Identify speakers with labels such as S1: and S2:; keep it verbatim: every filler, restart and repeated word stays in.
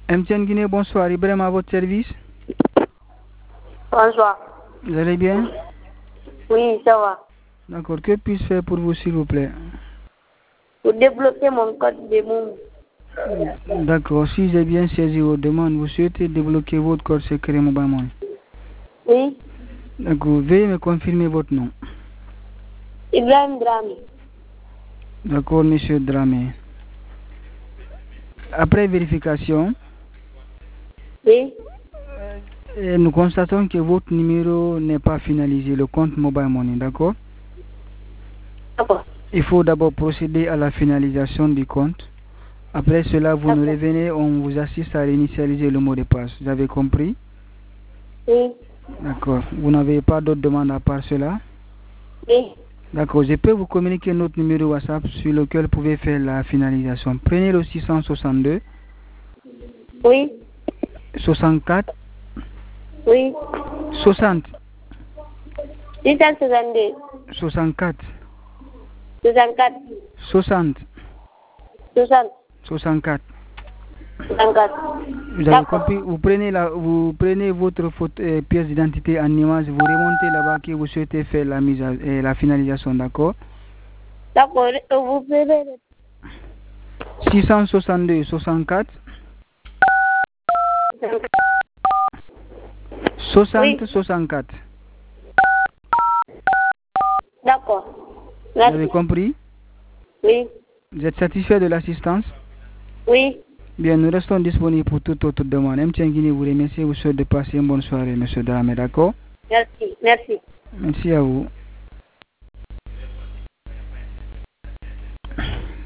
S1: M T N Guinée, bonsoir. Ibrahim à votre service.
S2: Bonsoir.
S1: Vous allez bien?
S2: Oui, ça va.
S1: D'accord. Que puis-je faire pour vous, s'il vous plaît?
S2: Pour débloquer mon code de Momo.
S1: D'accord. Si j'ai bien saisi vos demandes, vous souhaitez débloquer votre code secret Mobile Money?
S2: Oui.
S1: D'accord. Veuillez me confirmer votre nom.
S2: Ibrahim Dramé.
S1: D'accord, monsieur Dramé. Après vérification,
S2: Oui.
S1: euh, nous constatons que votre numéro n'est pas finalisé, le compte Mobile Money, d'accord?
S2: D'accord.
S1: Il faut d'abord procéder à la finalisation du compte. Après cela, vous nous revenez, on vous assiste à réinitialiser le mot de passe. Vous avez compris?
S2: Oui.
S1: D'accord. Vous n'avez pas d'autres demandes à part cela?
S2: Oui.
S1: D'accord. Je peux vous communiquer notre numéro WhatsApp sur lequel vous pouvez faire la finalisation. Prenez le six cent soixante-deux.
S2: Oui.
S1: soixante-quatre.
S2: Oui.
S1: soixante.
S2: six cent soixante-deux.
S1: soixante-quatre.
S2: soixante-quatre.
S1: soixante.
S2: soixante.
S1: soixante-quatre.
S2: soixante-quatre.
S1: Vous avez compris? Vous prenez, la, vous prenez votre photo, euh, pièce d'identité en image, vous remontez là-bas que vous souhaitez faire la, mise à, euh, la finalisation, d'accord?
S2: D'accord. Vous pouvez.
S1: six cent soixante-deux soixante-quatre. soixante soixante-quatre.
S2: D'accord.
S1: Vous avez compris?
S2: Oui.
S1: Vous êtes satisfait de l'assistance?
S2: Oui.
S1: Bien, nous restons disponibles pour toute autre demande. M T N Guinée vous remercie et vous souhaite de passer une bonne soirée, monsieur Dramé, d'accord?
S2: Merci. Merci.
S1: Merci à vous.